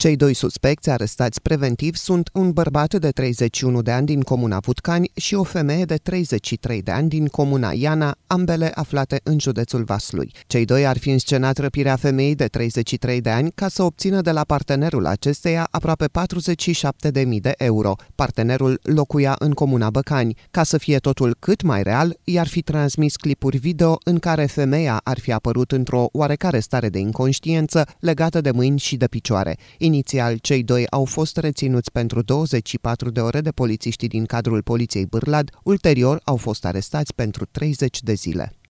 Cei doi suspecți arestați preventiv sunt un bărbat de 31 de ani din comuna Vutcani și o femeie de 33 de ani din comuna Iana, ambele aflate în județul Vaslui. Cei doi ar fi înscenat răpirea femeii de 33 de ani ca să obțină de la partenerul acesteia aproape 47.000 de euro. Partenerul locuia în comuna Băcani. Ca să fie totul cât mai real, i-ar fi transmis clipuri video în care femeia ar fi apărut într-o oarecare stare de inconștiență, legată de mâini și de picioare. Inițial, cei doi au fost reținuți pentru 24 de ore de polițiștii din cadrul Poliției Bârlad, ulterior au fost arestați pentru 30 de zile.